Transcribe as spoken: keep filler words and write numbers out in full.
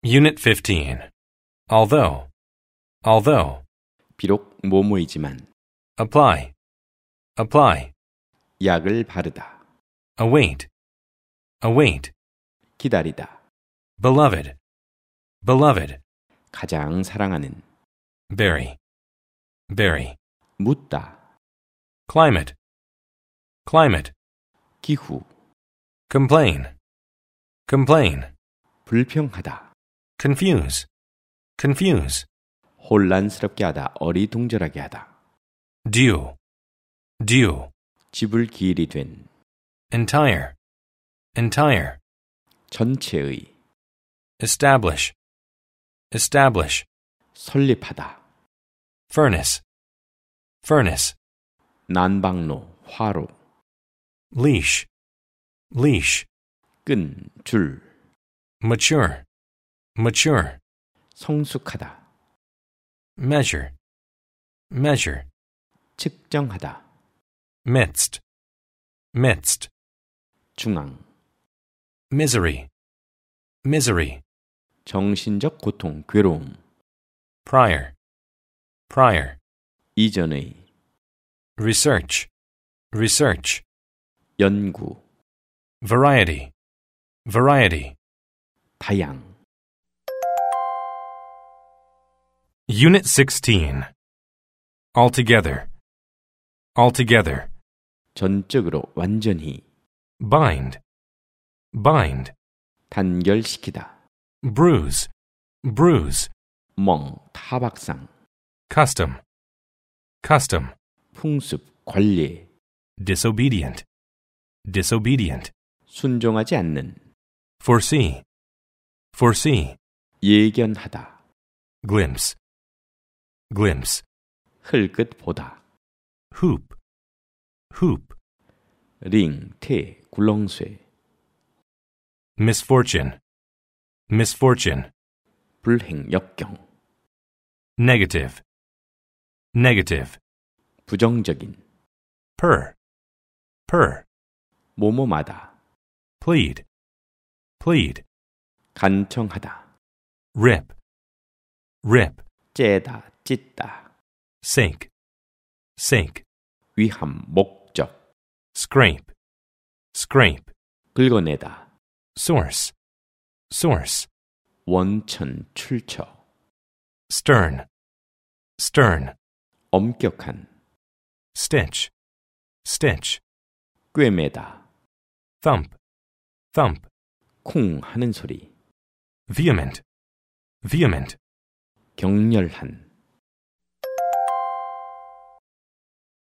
Unit fifteen. Although, although. 비록 뭐뭐이지만. Apply, apply. 약을 바르다. Await, await. 기다리다. Beloved, beloved. 가장 사랑하는. Bury, bury. 묻다. Climate, climate. 기후. Complain, complain. 불평하다. Confuse, confuse. 혼란스럽게 하다. 어리둥절하게 하다. Due, due. 지불 기일이 된. Entire, entire. 전체의. Establish, establish. 설립하다. Furnace, furnace. 난방로. 화로. Leash, leash. 끈. 줄. Mature, mature. 성숙하다. Measure, measure. 측정하다. Midst, midst. 중앙. Misery, misery. 정신적 고통, 괴로움. Prior, prior. 이전의. Research, research. 연구. Variety, variety. 다양. Unit sixteen. Altogether, altogether. 전적으로, 완전히. Bind, bind. 단결시키다. Bruise, bruise. 멍, 타박상. Custom, custom. 풍습, 관리. Disobedient, disobedient. 순종하지 않는. Foresee, foresee. 예견하다. Glimpse, glimpse. 흘끗 보다. Hoop, hoop. 링, 태, 굴렁쇠. Misfortune, misfortune. 불행, 역경. Negative, negative. 부정적인. Per, per. 뭐뭐마다. Plead, plead. 간청하다. Rip, rip. 째다, 찢다. Sink, sink. 위함, 목적. Scrape, scrape. 긁어내다. Source, source. 원천, 출처. Stern, stern. 엄격한. Stitch, stitch. 꿰매다. Thump, thump. 쿵 하는 소리. Vehement, vehement. 격렬한.